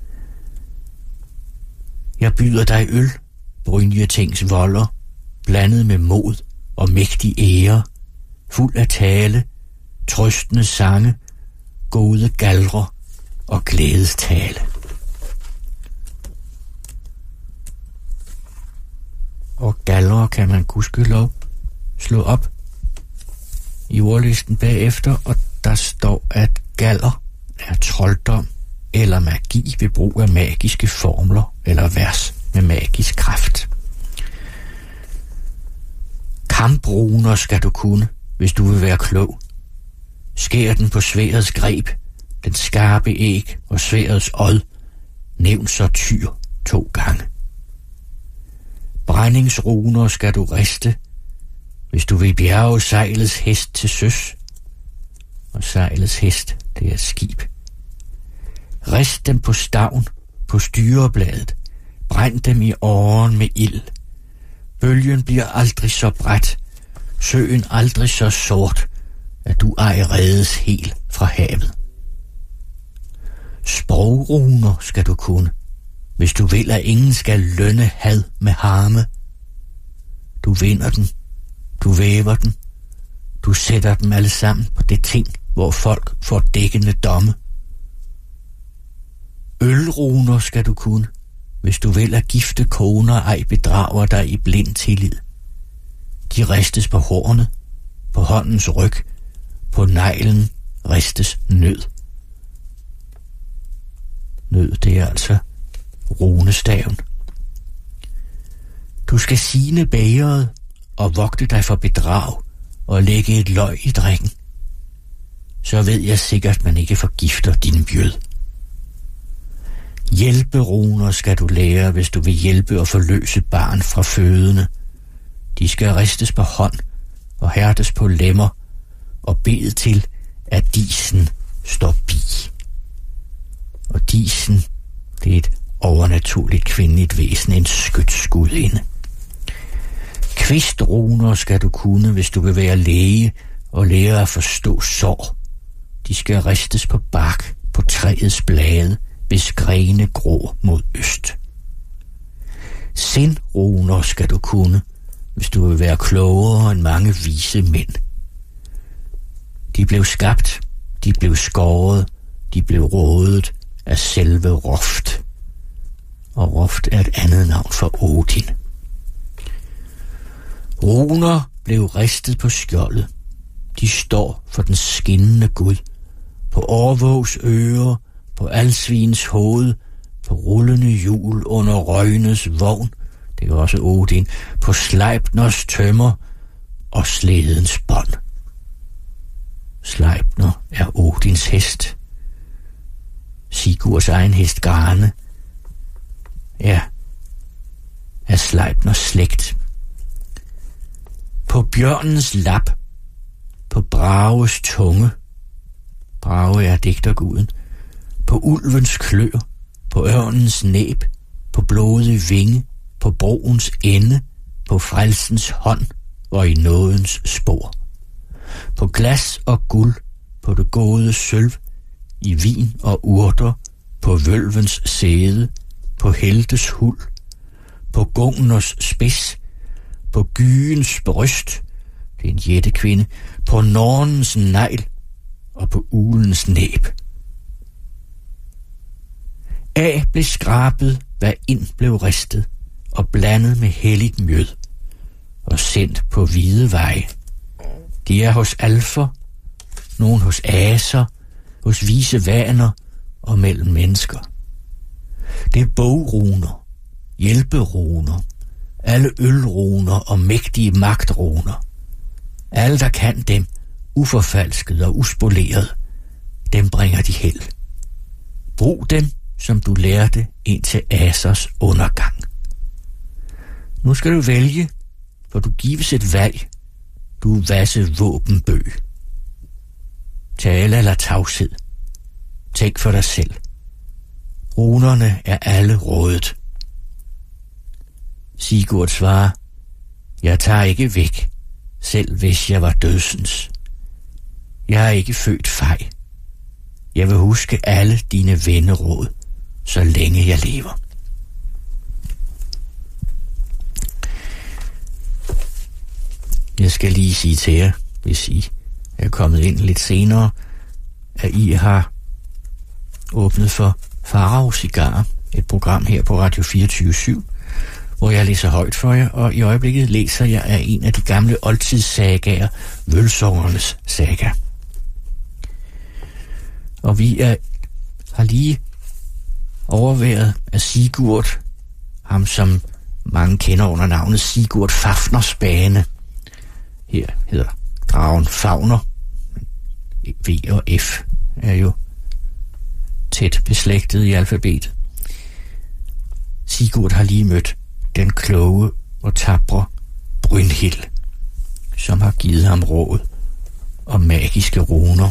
Jeg byder dig øl, Brynjetings volder, blandet med mod og mægtig ære, fuld af tale, trøstende sange, gode galre og glædestale. Og galre kan man gudskelov slå op i ordlisten bagefter, og der står, at galler er trolddom eller magi ved brug af magiske formler eller vers med magisk kraft. Kampruner skal du kunne, hvis du vil være klog. Skær den på sværdets greb, den skarpe æg og sværdets åd, nævn så tyr 2 gange. Brændingsruner skal du riste, hvis du vil bjerge sejlets hest til søs. Og sejlets hest, det er et skib. Rist dem på stavn, på styrebladet. Brænd dem i åren med ild. Bølgen bliver aldrig så bræt, søen aldrig så sort, at du ej reddes helt fra havet. Sprogruner skal du kunne, hvis du vil, at ingen skal lønne had med harme. Du vinder den, du væver den, du sætter dem alle sammen på det ting, hvor folk får dækkende domme. Ølruner skal du kunne, hvis du vil, at gifte koner ej bedrager dig i blind tillid. De ristes på hornet, på håndens ryg, på neglen ristes nød. Nød, det er altså runestaven. Du skal sine bægeret og vogte dig for bedrag og lægge et løg i drikken. Så ved jeg sikkert, man ikke forgifter din bjød. Hjælperuner skal du lære, hvis du vil hjælpe og forløse barn fra fødende. De skal ristes på hånd og hærdes på lemmer og bede til, at disen står bi. Og disen, det er et overnaturligt kvindeligt væsen, en skytsgudinde. Kvistruner skal du kunne, hvis du vil være læge og lære at forstå sår. De skal ristes på bark, på træets blade, hvis grene gror mod øst. Sindruner skal du kunne, hvis du vil være klogere end mange vise mænd. De blev skabt, de blev skåret, de blev rådet af selve Roft. Og Roft er et andet navn for Odin. Runer blev ristet på skjoldet. De står for den skinnende Gud. På Orvågs ører, på Alsvins hoved, på rullende hjul under Røgnes vogn, det er også Odin, på Sleipners tømmer og slædens bånd. Sleipner er Odins hest. Sigurds egen hest Garne er Sleipners slægt. På bjørnens lap, på Brages tunge, Brage er digterguden, på ulvens klør, på ørnens næb, på blodig vinge, på broens ende, på frelsens hånd og i nådens spor. På glas og guld, på det gode sølv, i vin og urter, på vølvens sæde, på heltes huld, på gungners spids, på gyens bryst, det er en jættekvinde, på nornens negl og på ulens næb. Af blev skrabet, hvad ind blev ristet, og blandet med helligt mjød, og sendt på hvide veje. De er hos alfer, nogen hos aser, hos vise vaner og mellem mennesker. Det er bogruner, hjælperuner, alle ølruner og mægtige magtruner. Alle, der kan dem, uforfalsket og uspoleret, dem bringer de held. Brug dem, som du lærte indtil Asers undergang. Nu skal du vælge, for du gives et valg. Du er vasse våbenbøg. Tale eller tavshed. Tænk for dig selv. Runerne er alle rådet. Sigurd svarer, jeg tager ikke væk, selv hvis jeg var dødsens. Jeg er ikke født fej. Jeg vil huske alle dine venneråd, så længe jeg lever. Jeg skal lige sige til jer, hvis I er kommet ind lidt senere, at I har åbnet for Farao Cigar, et program her på Radio 24/7, hvor jeg læser højt for jer, og i øjeblikket læser jeg af en af de gamle oldtidssagaer, Vølsungernes saga. Og vi har lige overværet af Sigurd, ham som mange kender under navnet Sigurd Fafners bane. Her hedder dragen Fafner. V og F er jo tæt beslægtet i alfabetet. Sigurd har lige mødt den kloge og tapre Brynhild, som har givet ham råd om magiske runer.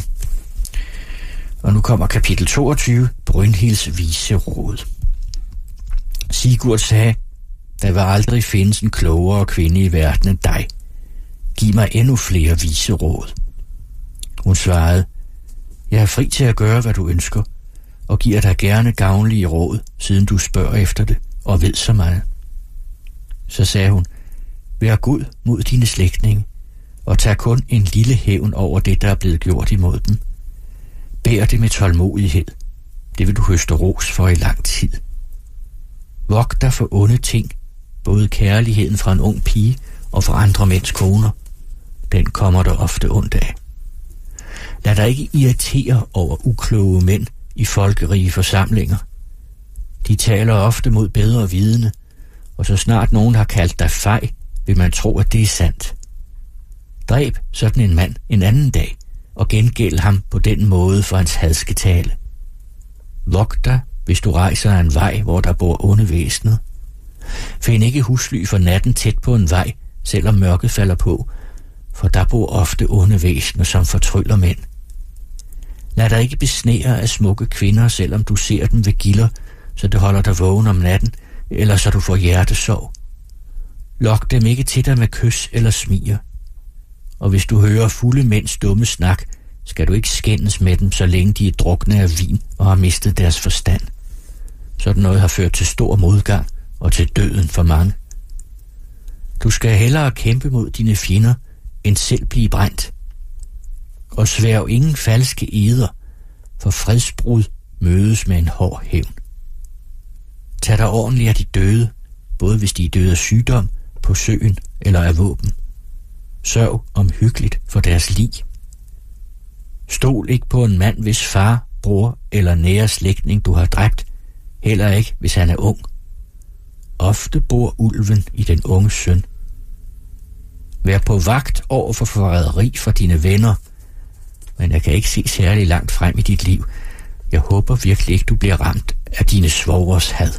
Og nu kommer kapitel 22, Brynhilds vise råd. Sigurd sagde, der vil aldrig findes en klogere kvinde i verden end dig. Giv mig endnu flere vise råd. Hun svarede, jeg er fri til at gøre, hvad du ønsker, og giver dig gerne gavnlige råd, siden du spørger efter det og ved så meget. Så sagde hun, vær god mod dine slægtninge, og tag kun en lille hævn over det, der er blevet gjort imod dem. Bær det med tålmodighed. Det vil du høste ros for i lang tid. Vogt dig for onde ting, både kærligheden fra en ung pige og fra andre mænds koner. Den kommer der ofte ondt af. Lad dig ikke irritere over ukloge mænd i folkerige forsamlinger. De taler ofte mod bedre vidende, og så snart nogen har kaldt dig fej, vil man tro, at det er sandt. Dræb sådan en mand en anden dag, og gengæld ham på den måde for hans hadske tale. Vogt dig, hvis du rejser af en vej, hvor der bor onde væsener. Find ikke husly for natten tæt på en vej, selvom mørket falder på, for der bor ofte onde væsener, som fortryller mænd. Lad dig ikke besnære af smukke kvinder, selvom du ser dem ved gilder, så det holder dig vågen om natten, eller så du får hjertesorg. Lok dem ikke til dig med kys eller smiger. Og hvis du hører fulde mænds dumme snak, skal du ikke skændes med dem, så længe de er drukne af vin og har mistet deres forstand. Sådan noget har ført til stor modgang og til døden for mange. Du skal hellere kæmpe mod dine fjender, end selv blive brændt. Og sværg ingen falske eder, for fredsbrud mødes med en hård hævn. Tag dig ordentligt af de døde, både hvis de er døde af sygdom, på søen eller af våben. Sørg omhyggeligt for deres lig. Stol ikke på en mand, hvis far, bror eller nære slægtning du har dræbt, heller ikke, hvis han er ung. Ofte bor ulven i den unge søn. Vær på vagt over for forræderi for dine venner, men jeg kan ikke se særlig langt frem i dit liv. Jeg håber virkelig ikke, du bliver ramt af dine svogers had.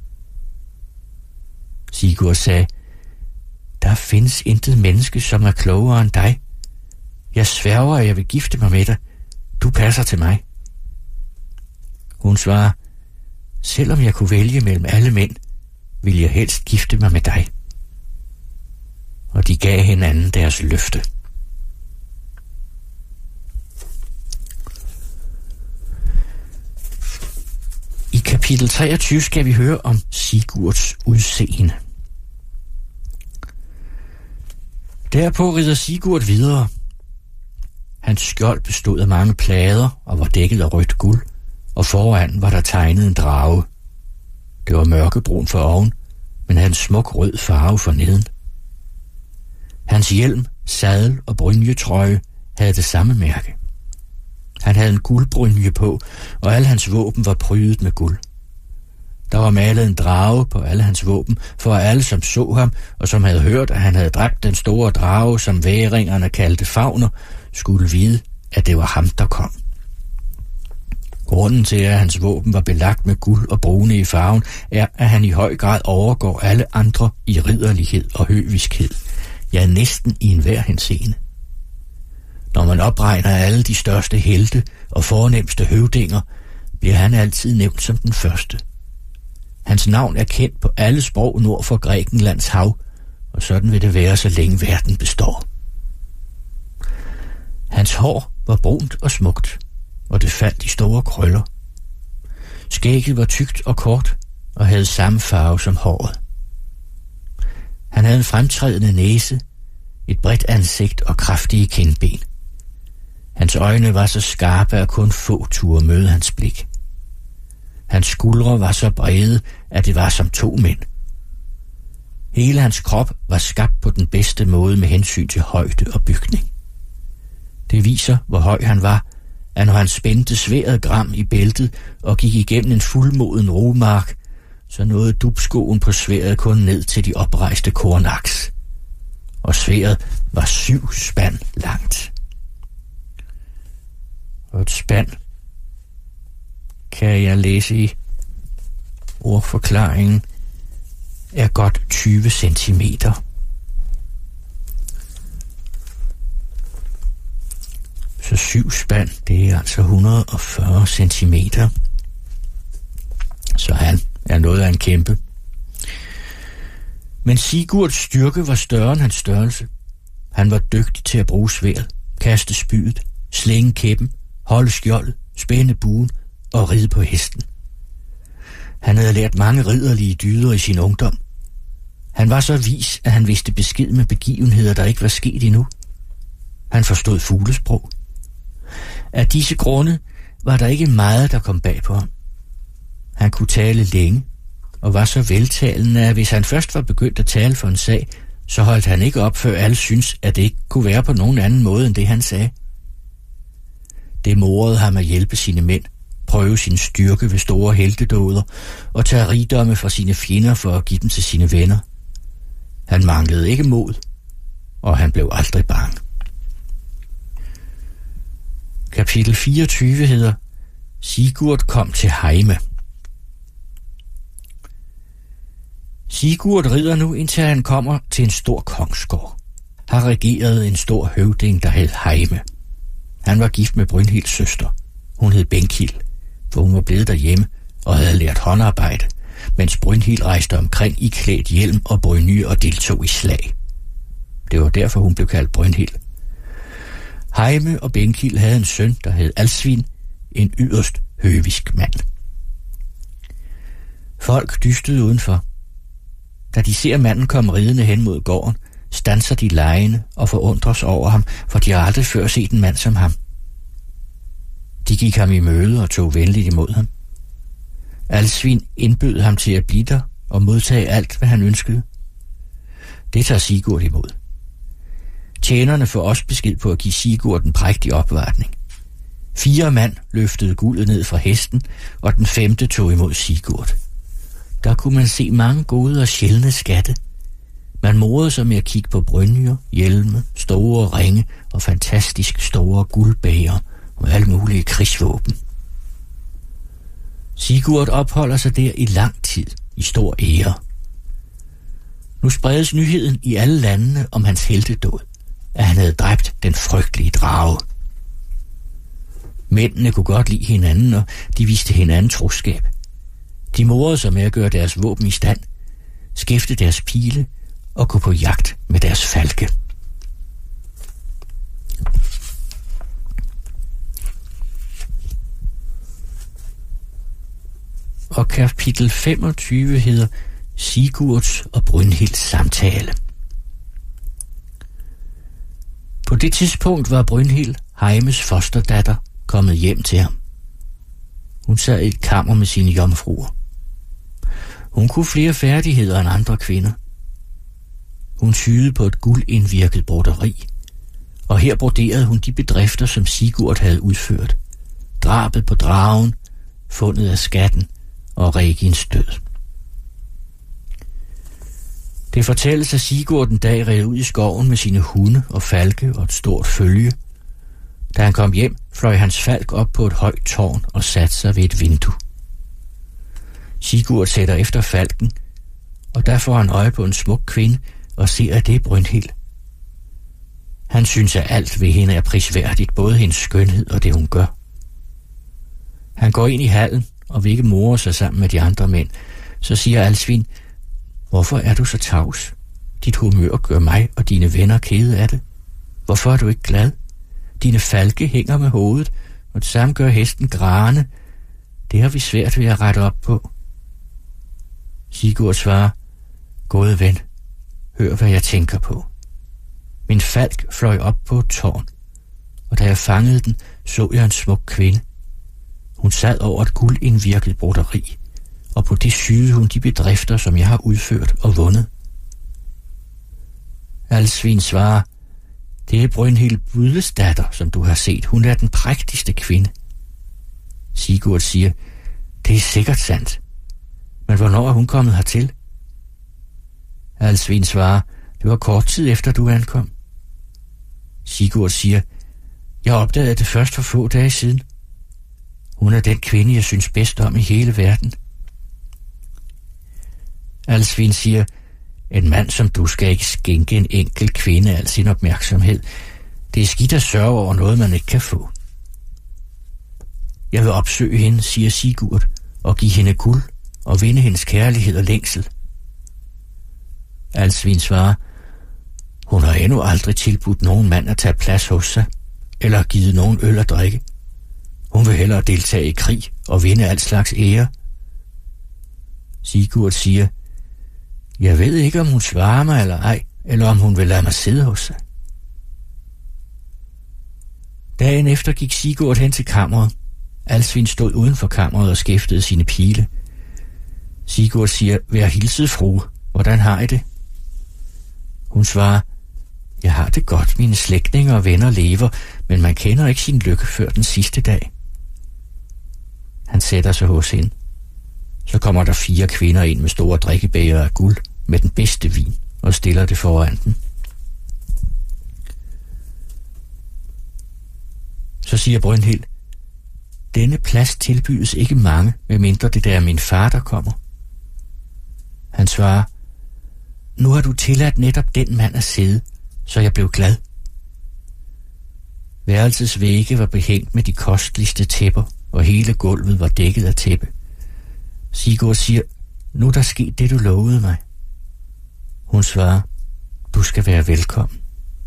Sigurd sagde, der findes intet menneske, som er klogere end dig. Jeg sværger, at jeg vil gifte mig med dig. Du passer til mig. Hun svarer, selvom jeg kunne vælge mellem alle mænd, ville jeg helst gifte mig med dig. Og de gav hinanden deres løfte. I kapitel 23 skal vi høre om Sigurds udseende. Derpå rider Sigurd videre. Hans skjold bestod af mange plader og var dækket af rødt guld, og foran var der tegnet en drage. Det var mørkebrun for oven, men havde en smuk rød farve for neden. Hans hjelm, sadel og brynjetrøje havde det samme mærke. Han havde en guldbrynje på, og alle hans våben var prydet med guld. Der var malet en drage på alle hans våben, for alle, som så ham, og som havde hørt, at han havde dræbt den store drage, som væringerne kaldte Fafner, skulle vide, at det var ham, der kom. Grunden til, at hans våben var belagt med guld og brune i farven, er, at han i høj grad overgår alle andre i ridderlighed og høviskhed, ja, næsten i enhver henseende. Når man opregner alle de største helte og fornemste høvdinger, bliver han altid nævnt som den første. Hans navn er kendt på alle sprog nord for Grækenlands hav, og sådan vil det være, så længe verden består. Hans hår var brunt og smukt, og det faldt i store krøller. Skægget var tykt og kort, og havde samme farve som håret. Han havde en fremtrædende næse, et bredt ansigt og kraftige kindben. Hans øjne var så skarpe, at kun få turde møde hans blik. Hans skuldre var så brede, at det var som 2 mænd. Hele hans krop var skabt på den bedste måde med hensyn til højde og bygning. Det viser, hvor høj han var, at når han spændte sværdet gram i bæltet og gik igennem en fuldmoden romark, så nåede dubskoen på sværdet kun ned til de oprejste kornaks. Og sværdet var 7 spand langt. Og et spand kan jeg læse i ordforklaringen er godt 20 centimeter. Så 7 spand, det er altså 140 centimeter. Så han er noget af en kæmpe. Men Sigurds styrke var større end hans størrelse. Han var dygtig til at bruge sværd, kaste spydet, slænge kæppen, holde skjoldet, spænde buen og ride på hesten. Han havde lært mange ridderlige dyder i sin ungdom. Han var så vis, at han vidste besked med begivenheder, der ikke var sket endnu. Han forstod fuglesprog. Af disse grunde var der ikke meget, der kom bag på ham. Han kunne tale længe, og var så veltalende, at hvis han først var begyndt at tale for en sag, så holdt han ikke op, før alle syntes, at det ikke kunne være på nogen anden måde, end det han sagde. Det morede ham at hjælpe sine mænd, prøve sin styrke ved store heltedåder og tage rigdomme fra sine fjender for at give dem til sine venner. Han manglede ikke mod, og han blev aldrig bange. Kapitel 24 hedder Sigurd kom til Heime. Sigurd rider nu, indtil han kommer til en stor kongsgård. Her regerede en stor høvding, der hed Heime. Han var gift med Brynhilds søster. Hun hed Benkhild, for hun var blevet derhjemme og havde lært håndarbejde, mens Brynhild rejste omkring iklædt hjelm og brynje og deltog i slag. Det var derfor, hun blev kaldt Brynhild. Heime og Benkhild havde en søn, der hed Alsvin, en yderst høvisk mand. Folk dystede udenfor. Da de ser manden komme ridende hen mod gården, standser de legende og forundres over ham, for de har aldrig før set en mand som ham. De gik ham i møde og tog venligt imod ham. Alsvin indbød ham til at blive der og modtage alt, hvad han ønskede. Det tager Sigurd imod. Tjenerne får også besked på at give Sigurd en prægtig opvartning. 4 mand løftede guldet ned fra hesten, og den 5. tog imod Sigurd. Der kunne man se mange gode og sjældne skatte. Man morede sig med at kigge på brynjer, hjelme, store ringe og fantastisk store guldbæger og alle mulige krigsvåben. Sigurd opholder sig der i lang tid, i stor ære. Nu spredes nyheden i alle landene om hans heltedåd, at han havde dræbt den frygtelige drage. Mændene kunne godt lide hinanden, og de viste hinanden troskab. De morede sig med at gøre deres våben i stand, skifte deres pile og gå på jagt med deres falke. Og kapitel 25 hedder Sigurds og Brynhilds samtale. På det tidspunkt var Brynhild, Heimes fosterdatter, kommet hjem til ham. Hun sad i et kammer med sine jomfruer. Hun kunne flere færdigheder end andre kvinder. Hun syede på et guldindvirket broderi, og her broderede hun de bedrifter, som Sigurd havde udført. Drabet på dragen, fundet af skatten og Regins død. Det fortælles, at Sigurd en dag red ud i skoven med sine hunde og falke og et stort følge. Da han kom hjem, fløj hans falk op på et højt tårn og satte sig ved et vindue. Sigurd sætter efter falken, og der får han øje på en smuk kvinde og ser, at det er Brynhild. Han synes, at alt ved hende er prisværdigt, både hendes skønhed og det, hun gør. Han går ind i hallen og vil ikke more sig sammen med de andre mænd, Så siger Alsvin, hvorfor er du så tavs? Dit humør gør mig og dine venner kede af det. Hvorfor er du ikke glad? Dine falke hænger med hovedet, og det samme gør hesten Grane. Det har vi svært ved at rette op på. Sigurd svarer, gode ven, hør hvad jeg tænker på. Min falk fløj op på et tårn, og da jeg fangede den, så jeg en smuk kvinde. Hun sad over et guldindvirket broderi, og på det syede hun de bedrifter, som jeg har udført og vundet. Alsvin svarer, det er Brynhild Budles datter, som du har set. Hun er den prægtigste kvinde. Sigurd siger, det er sikkert sandt. Men hvornår er hun kommet hertil? Alsvin svarer, det var kort tid efter du ankom. Sigurd siger, jeg opdagede det først for få dage siden. Hun er den kvinde, jeg synes bedst om i hele verden. Alsvin siger, en mand som du skal ikke skænke en enkelt kvinde al sin opmærksomhed. Det er skidt at sørge over noget, man ikke kan få. Jeg vil opsøge hende, siger Sigurd, og give hende guld og vinde hendes kærlighed og længsel. Alsvin svarer, hun har endnu aldrig tilbudt nogen mand at tage plads hos sig, eller givet nogen øl at drikke. Hun vil hellere deltage i krig og vinde al slags ære. Sigurd siger, jeg ved ikke, om hun svarer mig eller ej, eller om hun vil lade mig sidde hos sig. Dagen efter gik Sigurd hen til kammeret. Alsvin stod uden for kammeret og skæftede sine pile. Sigurd siger, vær hilset, frue. Hvordan har I det? Hun svarer, jeg har det godt, mine slægtninge og venner lever, men man kender ikke sin lykke før den sidste dag. Han sætter sig hos hende. Så kommer der 4 kvinder ind med store drikkebæger af guld med den bedste vin og stiller det foran dem. Så siger Brynhild, denne plads tilbydes ikke mange, medmindre det der er min far, der kommer. Han svarer, nu har du tilladt netop den mand at sidde, så jeg blev glad. Værelsets vægge var behængt med de kostligste tæpper, og hele gulvet var dækket af tæppe. Sigurd siger, nu er der sket det, du lovede mig. Hun svarer, du skal være velkommen.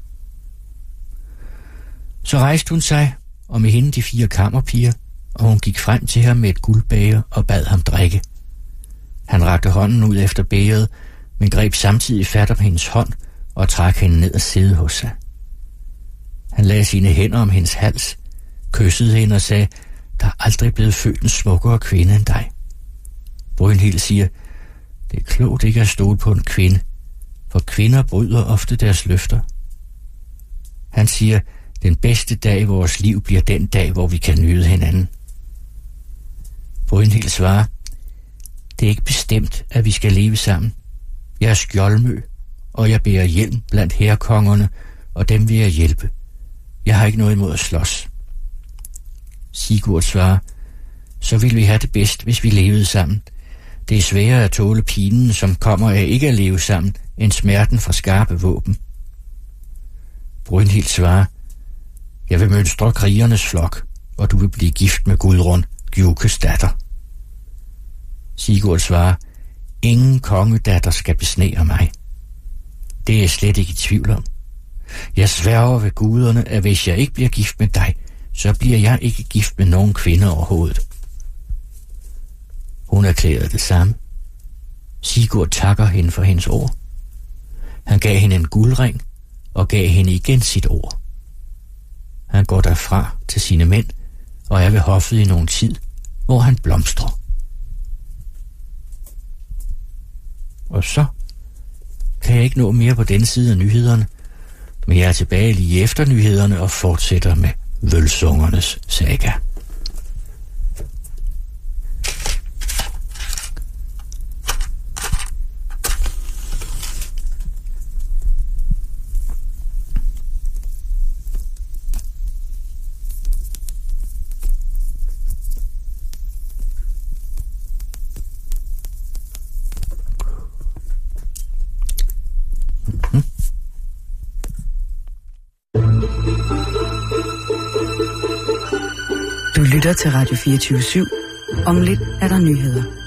Så rejste hun sig, og med hende de 4 kammerpiger, og hun gik frem til ham med et guldbæger og bad ham drikke. Han rakte hånden ud efter bægeret, men greb samtidig fat om hendes hånd og trak hende ned og sidde hos sig. Han lagde sine hænder om hendes hals, kyssede hende og sagde, der er aldrig blevet født en smukkere kvinde end dig. Brynhild siger, det er klogt ikke at stole på en kvinde, for kvinder bryder ofte deres løfter. Han siger, den bedste dag i vores liv bliver den dag, hvor vi kan nyde hinanden. Brynhild svarer, det er ikke bestemt, at vi skal leve sammen. Jeg er skjoldmø, og jeg bærer hjelm blandt herrekongerne, og dem vil jeg hjælpe. Jeg har ikke noget imod at slås. Sigurd svarer, så vil vi have det bedst, hvis vi levede sammen. Det er sværere at tåle pinen, som kommer af ikke at leve sammen, end smerten fra skarpe våben. Brynhild svarer, jeg vil mønstre krigernes flok, og du vil blive gift med Gudrun, Gjukes datter. Sigurd svarer, ingen kongedatter skal besnære mig. Det er jeg slet ikke i tvivl om. Jeg sværger ved guderne, at hvis jeg ikke bliver gift med dig, så bliver jeg ikke gift med nogen kvinde overhovedet. Hun erklærede det samme. Sigurd takker hende for hendes ord. Han gav hende en guldring og gav hende igen sit ord. Han går derfra til sine mænd og er ved hoffet i nogen tid, hvor han blomstrer. Og så kan jeg ikke nå mere på denne side af nyhederne, men jeg er tilbage lige efter nyhederne og fortsætter med Vølsungernes saga. Du lytter til Radio 24/7. Om lidt er der nyheder.